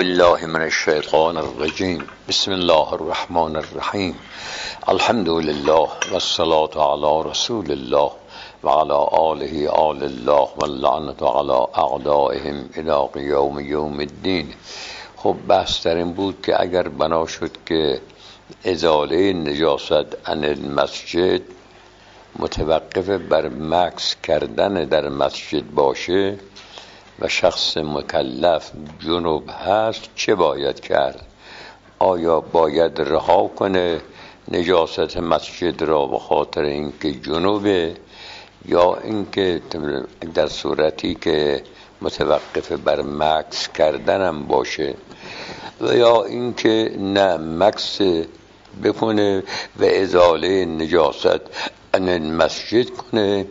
بالله من الشیطان الرجیم. بسم الله الرحمن الرحیم. الحمد لله والصلاة علی رسول الله و علی آله آل الله و اللعنة علی اعدائهم الی یوم الدین. خب بحث در این بود که اگر بنا شد که ازاله نجاست عن المسجد متوقف بر مکث کردن در مسجد باشه و شخص مکلف جنوب هست چه باید کرد؟ آیا باید رها کنه نجاست مسجد را به خاطر اینکه جنوبه، یا اینکه در صورتی که متوقف بر مکث کردنم باشه، و یا اینکه نه مکث بکنه و ازاله نجاست عن المسجد کنه،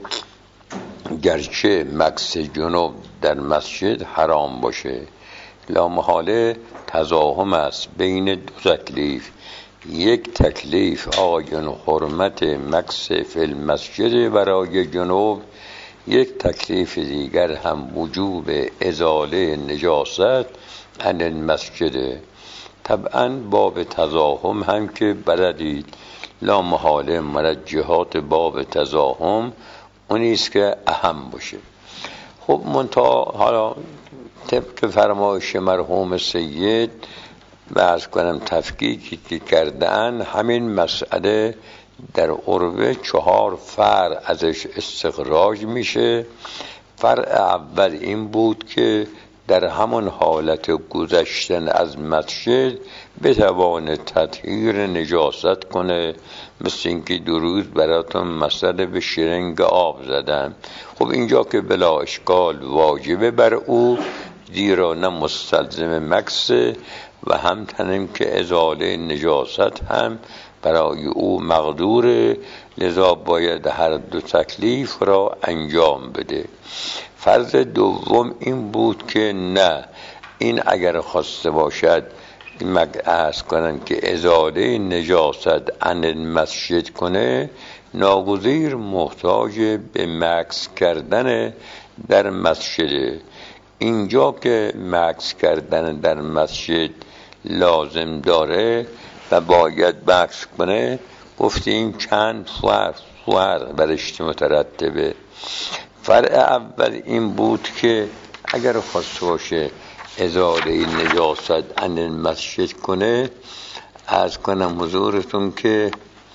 گرچه مکث جنوب در مسجد حرام باشه؟ لا محاله تزاحم است بین دو تکلیف. یک تکلیف آیون حرمت مکث فی المسجد برای جنوب، یک تکلیف دیگر هم وجوب ازاله نجاست عن المسجد. طبعا باب تزاحم هم که بلدید، لا محاله مرجحات باب تزاحم اونیست که اهم باشه. خب منتها حالا طبق فرمایش مرحوم سید عرض کنم تفکیکی که کردن، همین مسئله در عربه 4 فرع ازش استخراج میشه. فرع اول این بود که در همون حالت گذشتن از مسجد بتوانه تطهیر نجاست کنه، مثل اینکه 2 روز براتون مسئله به شرنگ آب زدن. خب اینجا که بلا اشکال واجبه بر او، زیرا نه مستلزم مکث و همچنین که ازاله نجاست هم برای او مقدوره، لذا باید هر دو تکلیف را انجام بده. فرض دوم این بود که نه، این اگر خواسته باشد عرض کنن که ازاله نجاست عن المسجد کنه، ناگزیر محتاج به مکث کردن در مسجد. اینجا که مکث کردن در مسجد لازم داره و باید مکث کنه، گفتیم چند فرع برش مترتبه. فرع اول این بود که اگر خواسته باشه ازاله نجاست عن المسجد کنه، عرض کنم حضورتون که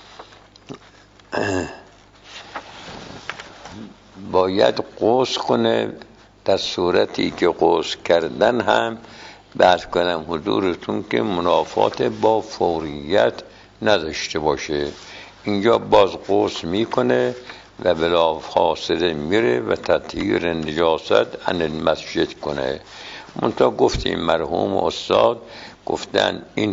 باید غسل کنه، در صورتی که غسل کردن هم عرض کنم حضورتون که منافات با فوریت نداشته باشه. اینجا باز غسل میکنه و بلا فاصله میره و تطهیر نجاست عن المسجد کنه. منتها گفتیم مرحوم استاد گفتن این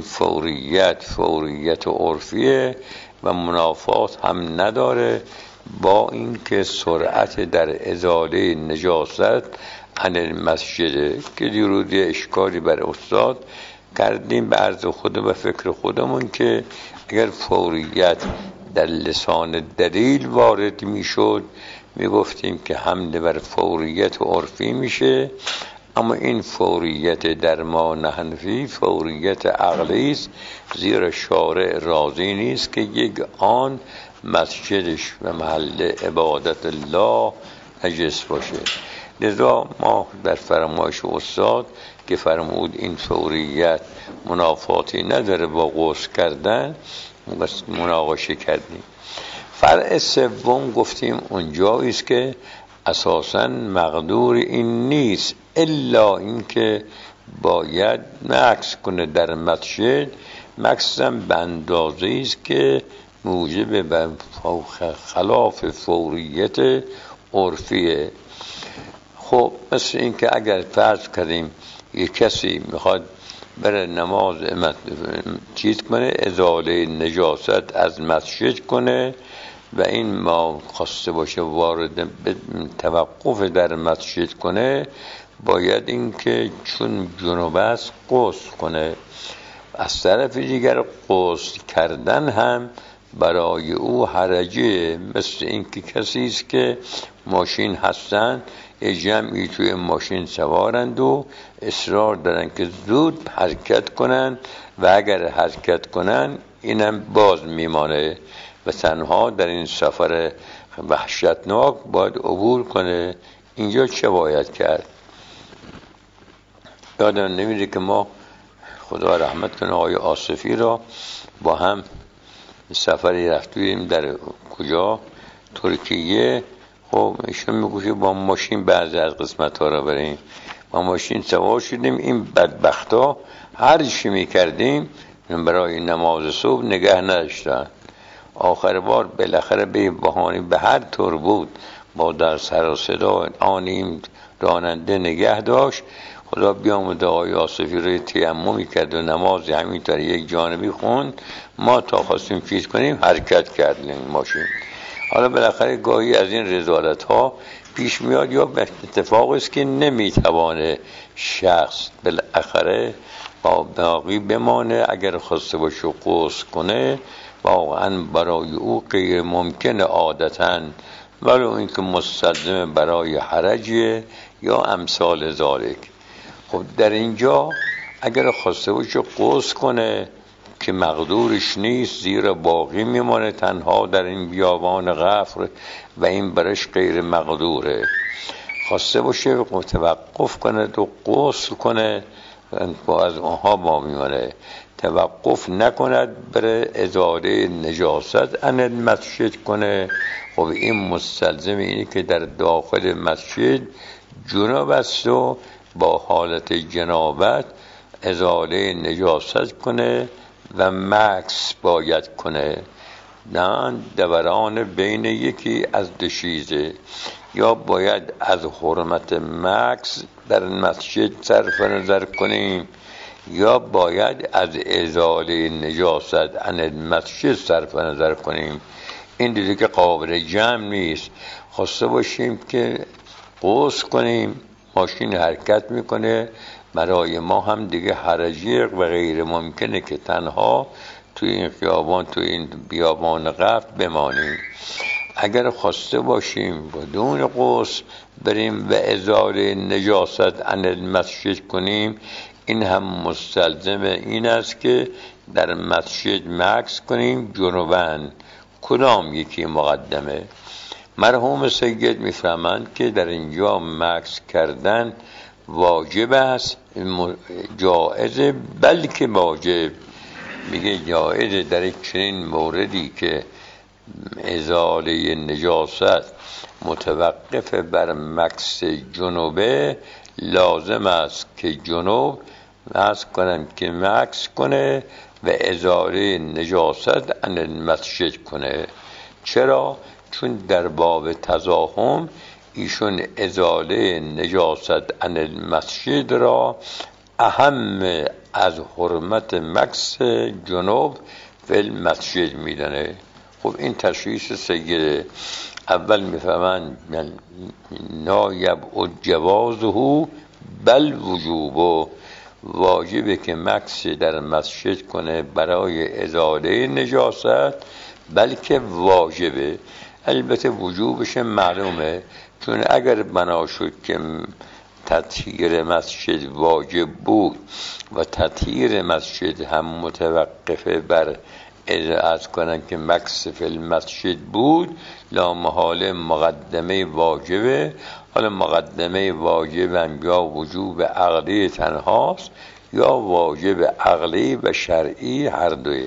فوریت عرفیه و منافات هم نداره با اینکه سرعت در ازاله نجاست عن المسجد، که دیروز اشکالی بر استاد کردیم به عرض خود و فکر خودمون که اگر فوریت در لسان دلیل وارد میشد میگفتیم که حمله بر فوریت عرفی میشه، اما این فوریت در ما حنفی فوریت عقلی است، زیرا شارع راضی نیست که یک آن مسجدش و محل عبادت الله نجس باشه. لذا ما در فرمایش استاد که فرمود این فوریت منافاتی نداره با غسل کردن، مناقشه کردیم. فرع سوم گفتیم اونجایی است که اساساً مقدور این نیست، الا اینکه باید مکث کنه در مسجد، مکثم به اندازه‌ای است که موجب خلاف فوریت عرفیه. خب مثل این که اگر فرض کردیم یک کسی میخواد بره نماز چیز کنه، ازاله نجاست از مسجد کنه و این ما خواسته باشه وارد توقف در مسجد کنه، باید این که چون جنوب است غسل کنه. از طرف دیگر غسل کردن هم برای او حرجه، مثل این که کسی است که ماشین هستن جمعی توی ماشین سوارند و اصرار دارن که زود حرکت کنن و اگر حرکت کنن اینم باز میمانه و تنها در این سفر وحشتناک باید عبور کنه. اینجا چه باید کرد؟ یادم نمیده که ما خدا رحمت کنه آقای آصفی را با هم سفری رفتیم در کجا؟ ترکیه. خب ایشون میگوشه با ماشین بعضی از قسمت ها را بریم، با ماشین سوار شدیم. این بدبخت ها هر چی میکردیم برای نماز صبح نگه نداشتن. آخر بار بالاخره به بهانه به هر طور بود با در سر و صدا آنیم راننده نگه داشت. خدا بیامده آقای آصفی رو تیممی کرد و نماز همینطور یک جانبی خوند. ما تا خواستیم چیز کنیم حرکت کردیم ماشین. حالا بالاخره گاهی از این رذالت ها پیش میاد یا به اتفاقی است که نمیتوانه شخص بالاخره با باقی بمانه. اگر خواسته باشه غسل کنه واقعا برای او غیر ممکنه عادتاً، ولو اینکه مستلزم برای حرجه یا امثال ذالک. خب در اینجا اگر خواسته باشه غسل کنه که مقدورش نیست، زیرا باقی میمانه تنها در این بیابان غفر و این برش غیر مقدوره. خواسته باشه توقف کنه و غسل کنه با از اونها با میمانه. توقف نکند بره ازاله نجاست ان المسجد کنه. خب این مستلزم اینه که در داخل مسجد جناب است و با حالت جنابت ازاله نجاست کنه و مکس باید کنه، نه دوران بین یکی از دو چیزه. یا باید از حرمت مکس در مسجد صرف نظر کنیم یا باید از ازاله نجاست عن المسجد صرف نظر کنیم. این دیگه که قابل جمع نیست. خواسته باشیم که غسل کنیم، ماشین حرکت میکنه، برای ما هم دیگه حرجی و غیر ممکنه که تنها توی این خیابان توی این بیابان غفر بمانیم. اگر خواسته باشیم بدون غسل بریم و ازاله نجاست عن المسجد کنیم، این هم مستلزم این است که در مسجد مکث کنیم جنوباً. کدام یکی مقدمه؟ مرحوم سید میفهمند که در اینجا مکث کردن واجب است، جائزه بلکه واجب. میگه جائزه در یک چنین موردی که ازاله نجاست متوقف بر مکث جنوبه، لازم است که جنوب مکث کنن که مکث کنه و ازاله نجاست عن المسجد کنه. چرا؟ چون در باب تزاحم ایشون ازاله نجاست عن المسجد را اهم از حرمت مکث جنوب فی المسجد میدانه. خب این تشخیص سیده. اول میفهمن نایب و جوازه بل وجوبه، واجبه که مکث در مسجد کنه برای ازاله نجاست، بلکه واجبه. البته وجوبش معلومه، چون اگر بنا شد که تطهیر مسجد واجب بود و تطهیر مسجد هم متوقفه بر از کنن که مکث فی المسجد بود، لا محاله مقدمه واجبه. حالا مقدمه واجب هم یا وجوب عقلی تنهاست یا واجب عقلی و شرعی هر دویه.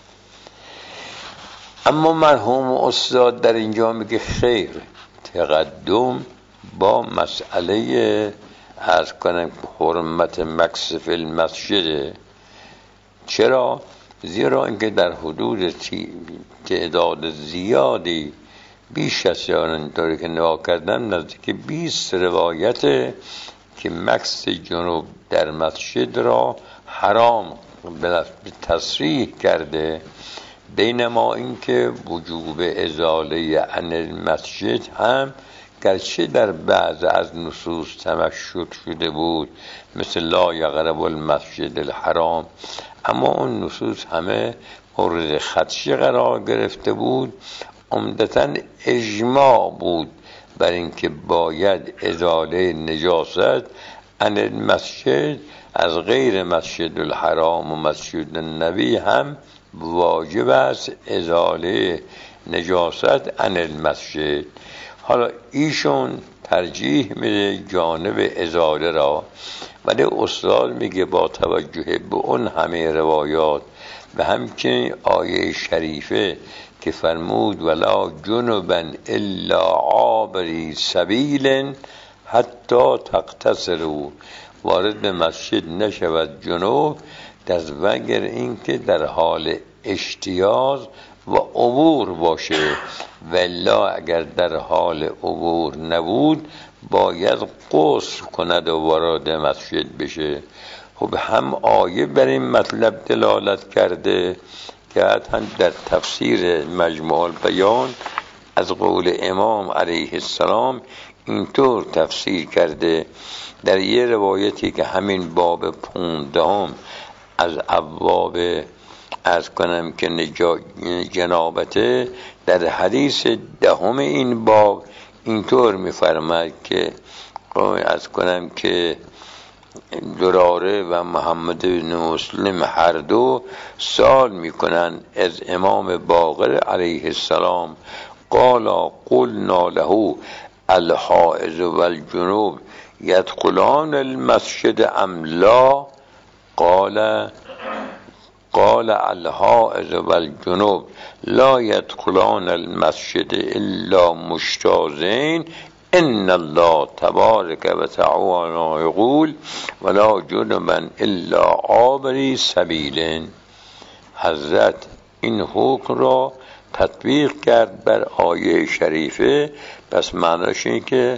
اما مرحوم استاد در اینجا میگه خیر، تقدم با مسئله از کنم حرمت مکث فی المسجد. چرا؟ زیرا اینکه در حدود تعداد زیادی بیش از اینطوری که نگاه کردن نزدیک 20 روایت که مکث جنوب در مسجد را حرام به تصریح کرده، بینما اینکه وجوب ازاله عن المسجد هم گرچه در بعض از نصوص تمشک شده بود مثل لا یقرب المسجد الحرام، اما اون نصوص همه مورد خدشه قرار گرفته بود. عمدتاً اجماع بود بر اینکه باید ازاله نجاست عن المسجد از غیر مسجد الحرام و مسجد النبی هم واجب است ازاله نجاست عن المسجد. حالا ایشون ترجیح میده جانب ازاله را، ولی استاد میگه با توجه به اون همه روایات و همچنین آیه شریفه که فرمود ولا جنبا الا عابری سبیل حتی تغتسلوا، وارد مسجد نشود جنوب دست وگر اینکه در حال اجتیاز و عبور باشه، ولا اگر در حال عبور نبود باید غسل کند و وارد مسجد بشه. خب هم آیه بر این مطلب دلالت کرده که هم در تفسیر مجموع البیان از قول امام علیه السلام اینطور تفسیر کرده. در یه روایتی که همین باب 15 از ابواب از کنم که جنابته، در حدیث 10 این باب اینطور می‌فرماید که از کنم که دراره و محمد بن مسلم هر دو سوال میکنن از امام باقر علیه السلام قال قلنا له الحائض والجنوب يدخلان المسجد ام لا؟ قال الحائض والجنوب لا يدخلان المسجد الا مجتازين ان الله تبارک و تعالی یقول ولا جنبا الا عابری سبیل. حضرت این حکم را تطبیق کرد بر آیه شریفه. پس معناش این که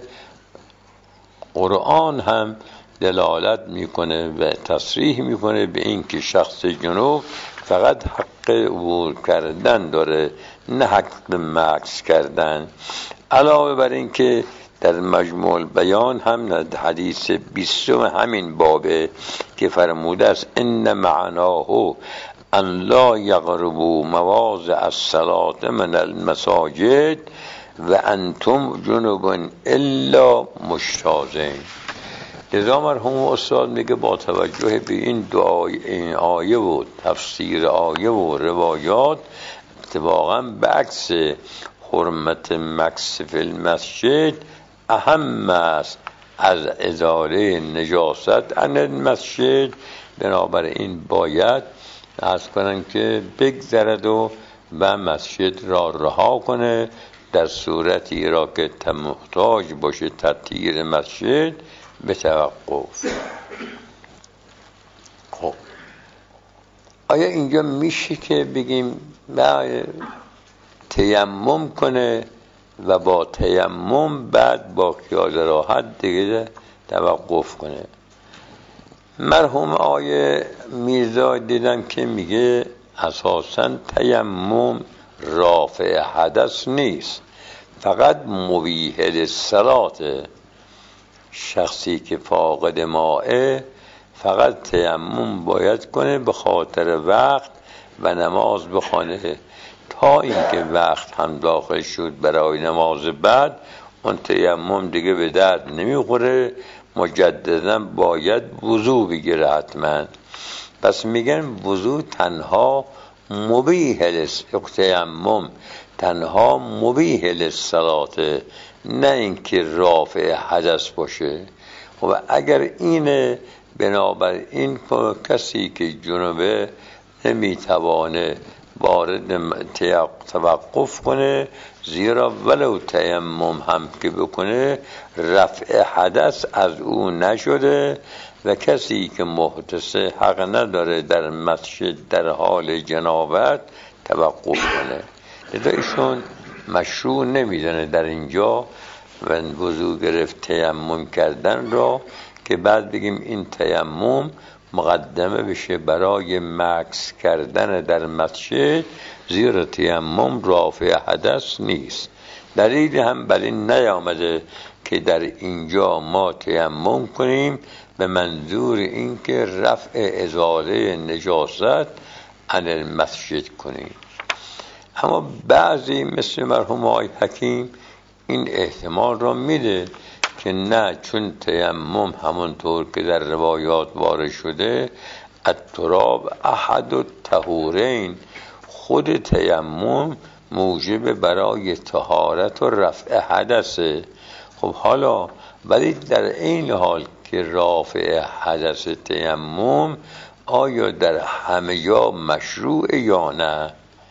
قرآن هم دلالت میکنه و تصریح میکنه به این که شخص جنوب فقط حق عبور کردن داره، نه حق مکث کردن. علاوه بر این که در مجموع البیان هم حدیث 20 همین بابه که فرموده است ان معناه ان لا یقربوا مواضع الصلاة من المساجد و انتم جنوب الا مجتازین. لذا مرحوم استاد میگه با توجه به این آیه و تفسیر آیه و روایات اتفاقا بعکس حرمت مکث فی المسجد اهم است از ازاله نجاست عن المسجد. بنابراین باید از کنن که بگذرد و مسجد را رها کنه در صورتی را که محتاج باشه تطهیر مسجد به توقف. خب آیا اینجا میشه که بگیم تیمم کنه و با تیمم بعد با خیال راحت دیگه توقف کنه؟ مرحوم آیه میرزا دیدن که میگه اساساً تیمم رافع حدث نیست، فقط مبیح للصلاة. شخصی که فاقد مائه فقط تیمم باید کنه به خاطر وقت و نماز بخونه تا اینکه وقت هم داخل شد برای نماز بعد اون تیمم دیگه به درد نمیخوره، مجددا باید وضو بگیره حتما. پس میگن وضو تنها مبیح تیمم تنها مبیح للصلاة، نه اینکه رافع حدث باشه. و اگر اینه بنابر این کسی که جنوبه نمیتوانه وارد توقف کنه، زیرا ولو تیمم هم که بکنه رفع حدث از او نشده و کسی که محدث حق نداره در مسجد در حال جنابت توقف کنه. لذا ایشون مشروع نمیدونه در اینجا و وضو گرفت تیمم کردن را که بعد بگیم این تیمم مقدمه بشه برای مکث کردن در مسجد، زیرا تیمم رافع حدث نیست. دلیل هم بر این نیامده که در اینجا ما تیمم کنیم به منظور اینکه رفع ازاله نجاست عن المسجد کنیم. اما بعضی مثل مرحوم آقای حکیم این احتمال را میده که نه، چون تیمم همونطور که در روایات وارد شده التراب احد الطهورین، خود تیمم موجب برای طهارت و رفع حدثه. خب حالا ولی در این حال که رافع حدث تیمم آیا در همه جا مشروع یا نه؟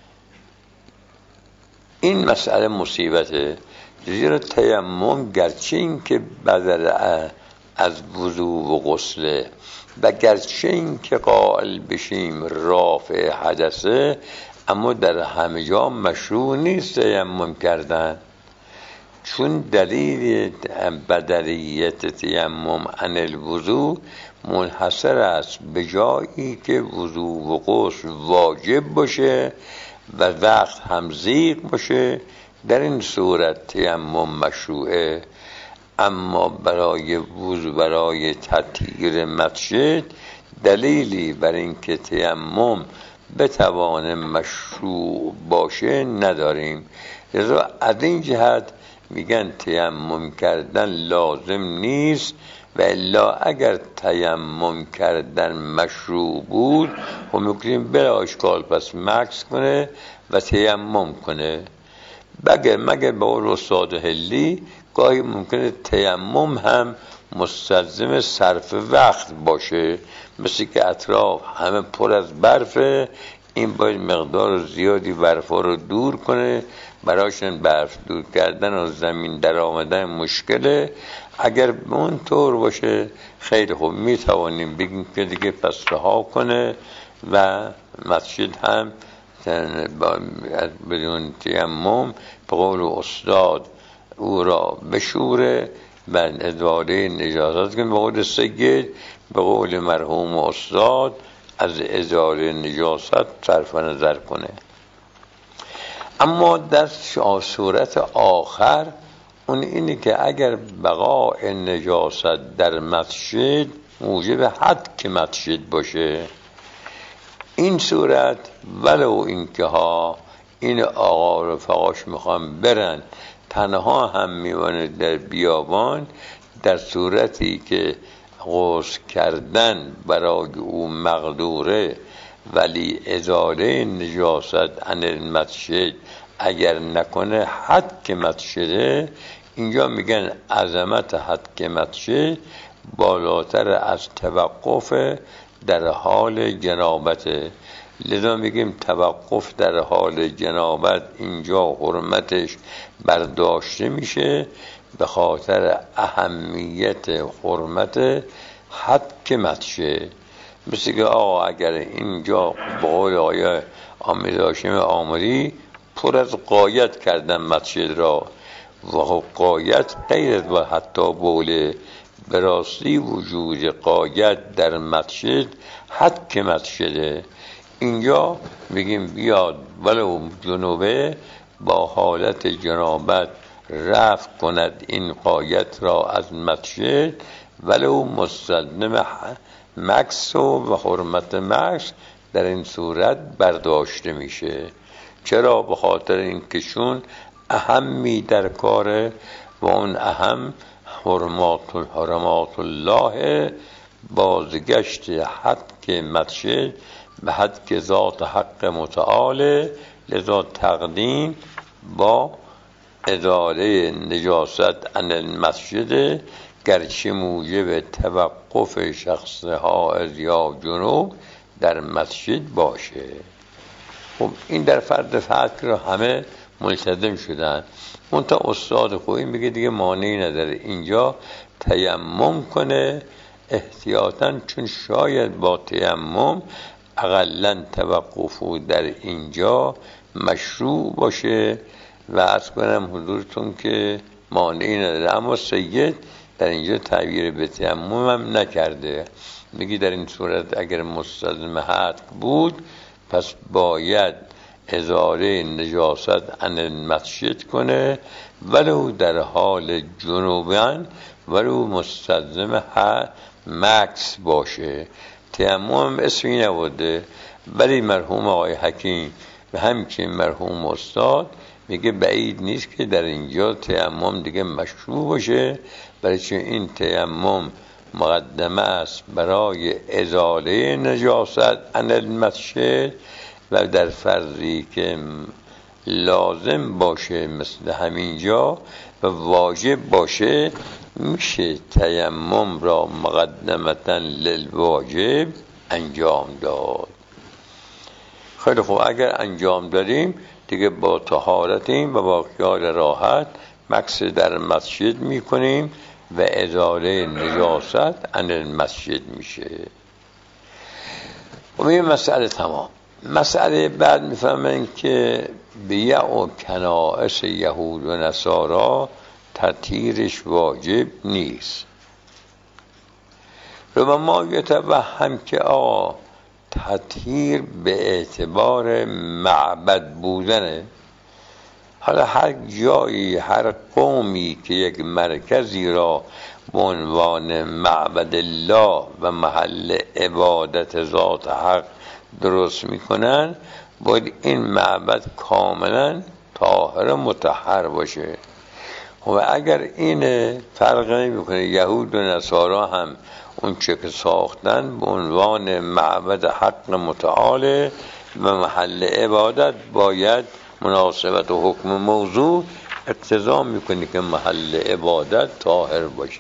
این مسئله مصیبته، زیرا تیمم گرچه این که بدل از وضو و غسله و گرچه این که قائل بشیم رافع حدثه، اما در همه جا مشروع نیست تیمم کردن، چون دلیل بدلیت تیمم عن الوضو منحصر است به جایی که وضو و غسل واجب باشه و وقت هم ضیق باشه، در این صورت تیمم مشروعه. اما برای تطهیر مسجد دلیلی بر اینکه تیمم بتوانه مشروع باشه نداریم، لذا از این جهت میگن تیمم کردن لازم نیست، و الا اگر تیمم کردن مشروع بود خب میکنیم بلا اشکال پس مکس کنه و تیمم کنه. مگر به قول استاد هلی گاهی ممکنه تیمم هم مستلزم صرف وقت باشه، مثل که اطراف همه پر از برفه، این باید مقدار زیادی برفا رو دور کنه، برایشون برف دور کردن و زمین در آمدن مشکله. اگر اون طور باشه خیلی خوب، میتوانیم بگیم که دیگه پس رها کنه و مسجد هم بدون تیمم به قول استاد او را بشوره و ازاله نجاست کنه. به قول سید، به قول مرحوم استاد، از ازاله نجاست صرف نظر کنه. اما در صورت آخر اون اینه که اگر بقاء نجاست در مسجد موجب حد مسجد باشه، این صورت ولو اینکه این آقا رفقاش میخوان برن تنها هم میمونه در بیابان، در صورتی که غسل کردن برای او مقدوره ولی ازاله نجاست عن المسجد اگر نکنه حد مسجده، اینجا میگن عظمت حد مسجد بالاتر از توقف در حال جنابته. لذا میگیم توقف در حال جنابت اینجا حرمتش برداشته میشه به خاطر اهمیت حرمت حد مسجد. مثل که آقا اگر اینجا به قول آقای حامد هاشم آمری پر از غایت کردن مسجد را، و غایت غیر و حتی بوله، به راستی وجود غایت در مسجد حد مسجده. اینجا میگیم بیاد ولو جنوبه با حالت جنابت رفع کند این غایت را از مسجد، ولو مستلزم مکس و حرمت مکس در این صورت برداشته میشه. چرا؟ به خاطر اینکه چون اهمی در کاره و اون اهم حرمات الله، بازگشت حد مسجد به حد ذات حق متعال، لذا تقدیم با ازاله نجاست عن المسجد گرچه موجب توقف شخص حائض یا جنوب در مسجد باشه. خب این در فرد فتح را همه ملتزم شدن. اون تا استاد خوبی میگه دیگه مانعی نداره اینجا تیمم کنه احتیاطاً، چون شاید با تیمم اقلاً توقفو در اینجا مشروع باشه و عرض کنم حضورتون که مانعی نداره. اما سید در اینجا تعبیر به تیمم هم نکرده، میگی در این صورت اگر مستلزم حد بود پس باید ازاله نجاست عن المسجد کنه، ولو در حال جنوبن، ولو مستلزم مکس باشه. تیمم اسمی نبوده، ولی مرحوم آقای حکیم و همچنین مرحوم استاد میگه بعید نیست که در اینجا تیمم دیگه مشروع باشه، برای چون این تیمم مقدمه است برای ازاله نجاست عن المسجد و در فرضی که لازم باشه مثل همینجا و واجب باشه میشه تیمم را مقدمتا للواجب انجام داد. خیلی خوب، اگر انجام داریم دیگه با طهارتیم و با خیال راحت مکث در مسجد میکنیم و ازاله نجاست عن المسجد میشه. و این مسئله تمام. مسئله بعد میفهمن که بیع و کنائس یهود و نصارا تطهیرش واجب نیست. و ما یتوهم که تطهیر به اعتبار معبد بودنه. حالا هر جایی، هر قومی که یک مرکزی را به عنوان معبد الله و محل عبادت ذات حق درست میکنن، باید این معبد کاملا طاهر مطهر باشه. و اگر این فرق نمیکنه، یهود و نصارا هم اون چه که ساختن به عنوان معبد حق متعال و محل عبادت باید مناسبت و حکم موضوع اقتضا میکنه که محل عبادت طاهر باشه.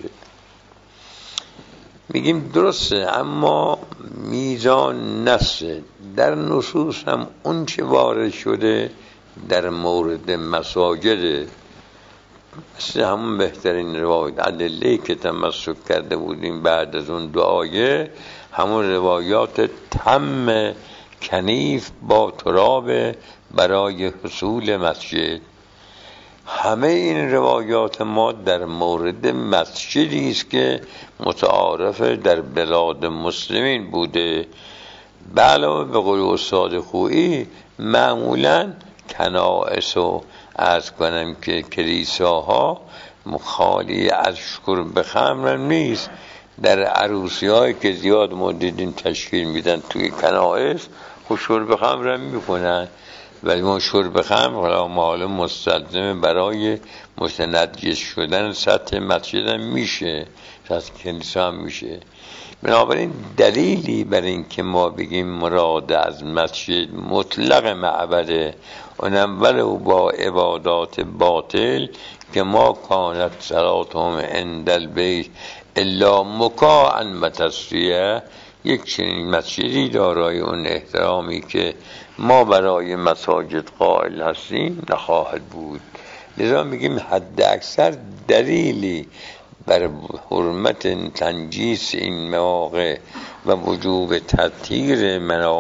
میگیم درسته، اما میزان نص در نصوص هم اون چه وارد شده در مورد مساجد، مثل همون بهترین روایت ادله که تمسک کرده بودیم بعد از اون دعایه، همون روایات تم کنیف با تراب برای حصول مسجد. همه این روایات ما در مورد مسجدی است که متعارف در بلاد مسلمین بوده. به علاوه به قول استاد خویی معمولاً کنائس و عرض کنم که کلیساها خالی از شرب خمر نیست. در عروسی هایی که زیاد ما دیدیم تشکیل میدن توی کنائس خود شرب خمر هم میکنن، ولی ما شرب خمر معلوم مستلزم برای متنجس شدن سطح مسجد هم میشه، سطح کلیسا هم میشه. بنابراین دلیلی بر این که ما بگیم مراد از مسجد مطلق معبده اونم ولو با عبادات باطل که ما کانت صلاتهم عند البیت الا مکاء و تصدیه، یک چنین مسجدی دارای اون احترامی که ما برای مساجد قائل هستیم نخواهد بود. لذا میگیم حد اکثر دلیلی بر حرمت تنجیس این مواقع و وجوب تطهیر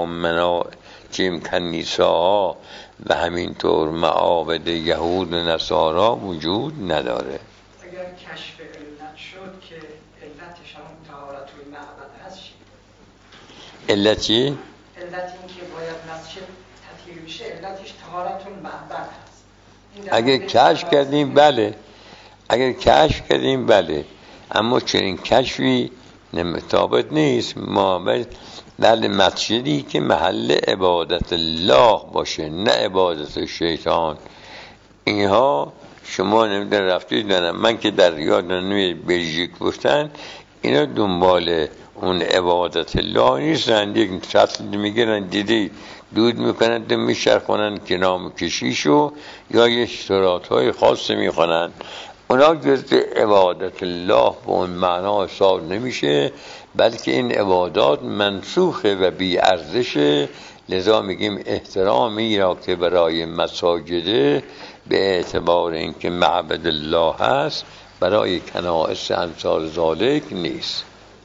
مناجم کنیساها و همینطور معابد یهود و نصارا وجود نداره. اگر کشف علت شد که علتش هم طهارت المعبد هست، علت چی؟ علت این که باید مسجد تطهیر بشه علتش طهارت المعبد هست. اگر کشف کردیم بله، اگر کشف کردیم بله، اما چنین کشفی ثابت نیست. ما بله مسجدی که محل عبادت الله باشه نه عبادت شیطان. اینها شما نمیدن رفتید دارم، من که در یادنامه بلژیک گفتن اینا دنبال اون عبادت الله نیستن، یک سطل میگیرن دیدی دود میکنن و میشرخونن که نام کشیشو یا یه اشتراطهای خاص میخونن، اونا جزء عبادت الله به اون معنا حساب نمیشه، بلکه این عبادات منسوخه و بی ارزشه. لذا میگیم احترامی را که برای مساجد به اعتبار اینکه معبد الله هست برای کنائس امثال ذالک نیست.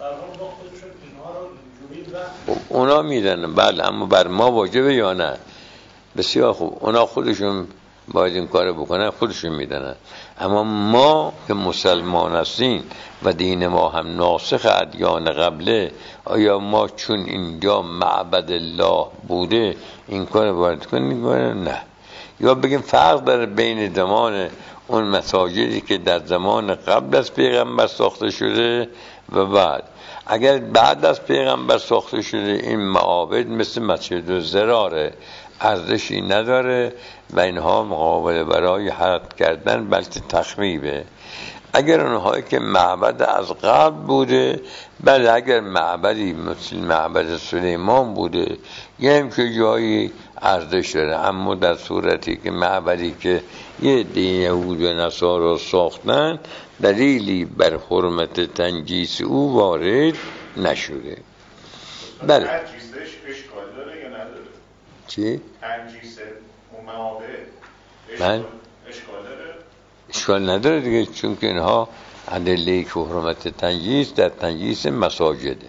اونا میدنن بله، اما بر ما واجبه یا نه؟ بسیار خوب، اونا خودشون باید این کار بکنن، خودشون میدنن. اما ما که مسلمان هستیم و دین ما هم ناسخ ادیان قبله، آیا ما چون اینجا معبد الله بوده این کار باید کنیم؟ نه. یا بگیم فرق داره بین زمان اون مساجدی که در زمان قبل از پیغمبر ساخته شده و بعد. اگر بعد از پیغمبر ساخته شده این معابد مثل مسجد ضراره، ارزشی نداره و اینها مقابل برای حرکت کردن بلکه تخریبه. اگر اونهایی که معبد از قبل بوده، بله اگر معبدی مثل معبد سلیمان بوده یه همچه جایی ارزش داره، اما در صورتی که معبدی که یه دین یهود و نصارا ساختن دلیلی بر حرمت تنجیس او وارد نشده. بله تنجیسش اشکال داره یا نداره؟ چی؟ تنجیس اون معابد اشکال داره؟ اشکال نداره دیگه، چون که اینها ادله که حرمت تنجیس در تنجیس مساجده.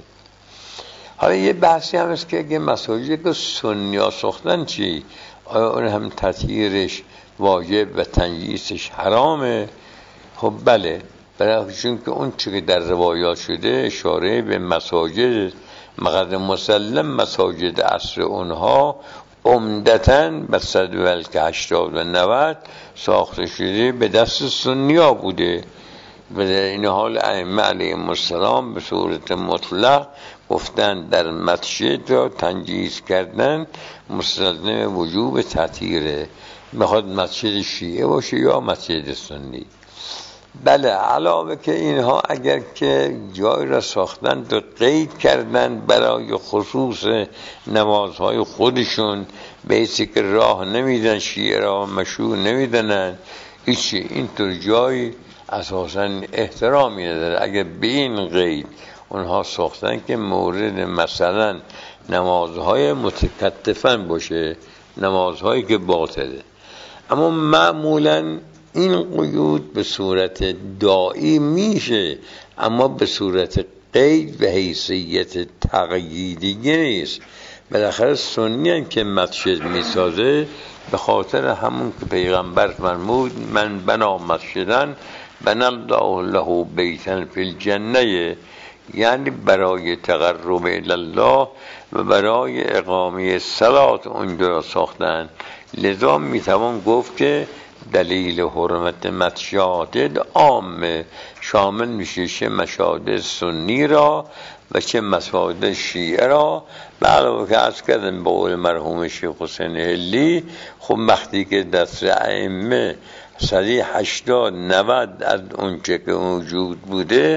حالا یه بحثی هم است که اگه مساجد که سنیا ساختن چی؟ آیا اون هم تطهیرش واجب و تنجیسش حرامه؟ خب بله، برای چون که اون چی که در روایات شده اشاره به مساجد مقدر مسلم مساجد عصر اونها عمدتاً به 180 و 90 ساخته شده به دست سنیا بوده و در این حال ائمه علیهم السلام به صورت مطلق گفتن در مسجد را تنجیس کردن مستلزم وجوب تطهیره، میخواد مسجد شیعه باشه یا مسجد سنی. بله علاوه که اینها اگر که جای را ساختن و قید کردن برای خصوص نمازهای خودشون، بیسی که راه نمیدن شیعه را مشروع نمیدنن ایچی، اینطور جای اساسا احترامی نداره. اگر به این قید اونها ساختن که مورد مثلا نمازهای متکتفن باشه، نمازهایی که باطله، اما معمولا این قیود به صورت دائی میشه اما به صورت قید و حیثیت تقییدی نیست. بالاخره سنی هم که مسجد میسازه به خاطر همون که پیغمبر فرمود من بنا مسجدن بنا الله له بیتا فی الجنه، یعنی برای تقرب الله و برای اقامه صلات اونجا را ساختن. لذا میتوان گفت که دلیل حرمت مساجد عامه، شامل میشه چه مساجد سنی را و چه مساجد شیعه را. به علاوه که از کردن به قول مرحوم شیخ حسین حلی، خب وقتی که دست ائمه 180-90 از اونچه که موجود بوده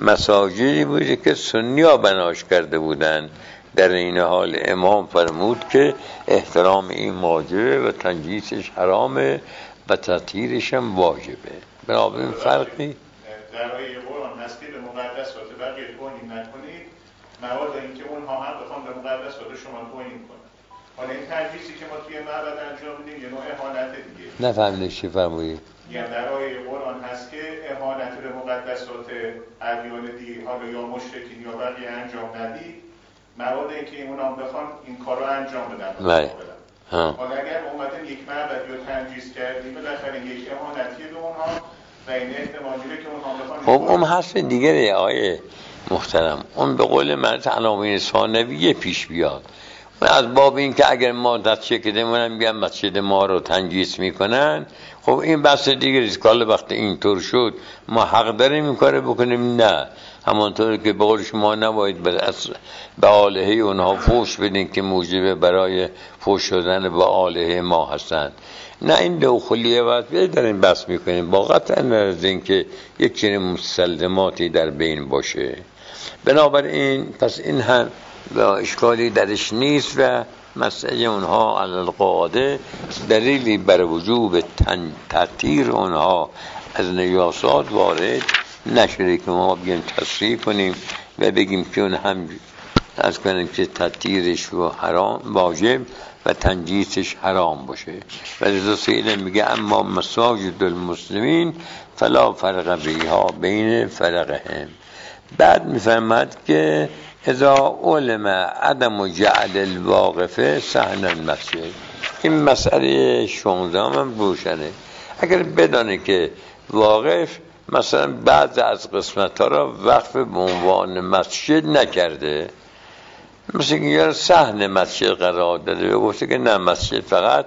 مساجدی بوده که سنی ها بناش کرده بودن، در این حال امام فرمود که احترام این واجبه و تنجیسش حرامه و تطهیرش هم واجبه. بنابراین فرقی در آیه قرآن هست که به مقدسات بقیه توهین نکنید، مواد اینکه اونها هم بخوام به مقدسات شما توهین کنن. حالا این تنجیسی که ما توی معبد انجام میدیم یه نوع اهانت دیگه. نفهمیدم چی فرمودید؟ یعنی در آیه قرآن هست که اهانت به مقدسات ادیان دیگه حالا یا مشرکین یا بقیه انجام ندید، مواد اینکه اونها بخوام این کارو انجام بدن. بله. حالا اگر اومدن یک معبد رو تنجیس کردیم بالاخره یک اهانتی به اونها و این احتمال میره که اونها بخوان. خب اون حرف دیگره آیه محترم، اون به قول من عناوین ثانویه پیش بیاد. از باب این که اگر ما دست شکدیم اونم بیان مسجد ما رو تنجیس میکنن، خب این بحث دیگه است. کال وقت اینطور شد ما حق داریم این کار بکنیم؟ نه، همانطور که به قول شما نباید به آلهه اونها فوش بدین که موجب برای فوش شدن به آلهه ما هستند. نه، این دخولیه وقت داریم بحث میکنیم با قطع از این که یک چنین مسلماتی در بین باشه. بنابراین پس این هم اشکالی درش نیست و مسئله اونها علالقاعده دلیلی بر وجوب تطهیر اونها از نجاسات وارد نشده که ما بیایم تصریح کنیم و بگیم که اون هم از کنیم که تطهیرش و حرام واجب و تنجیسش حرام باشه. و رضا سیده میگه اما مساجد المسلمین فلا فرق بیها بین فرقهم. بعد میفهمد که اذا علم عدم جعل الواقفه صحن المسجد، این مسئله 16 هم روشنه. اگر بدانه که واقف مثلا بعض از قسمت ها را وقف به عنوان مسجد نکرده، مثل که یه صحن مسجد قرار داده و گفته که نه مسجد فقط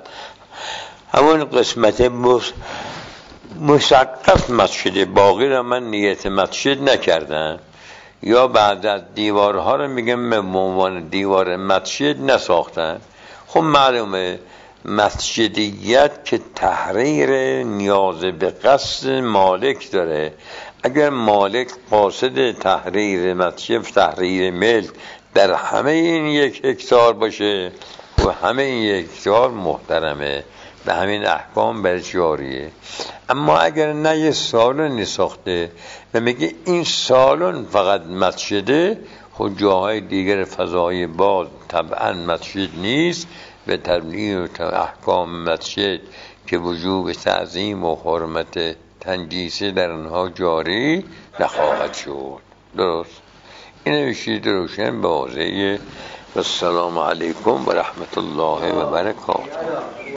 همون قسمت مسقف مسجد، باقی را من نیت مسجد نکردم، یا بعد از دیوارها رو میگن به عنوان دیوار مسجد نساختن. خب معلومه مسجدیت که تحریر نیاز به قصد مالک داره. اگر مالک قاصد تحریر مسجد، تحریر ملک در همه این 1 هکتار باشه و همه این 1 هکتار محترمه، به همین احکام بر جاریه. اما اگر نه یه سالن ساخته و میگه این سالن فقط مسجده، خود جاهای دیگر فضای باز طبعا مسجد نیست، به تبلیغ و احکام مسجد که وجوب تعظیم و حرمت تنجیسی در آنها جاری نخواهد شد. درست؟ این میشید روشن به واضحه. و السلام علیکم و رحمت الله و برکاته.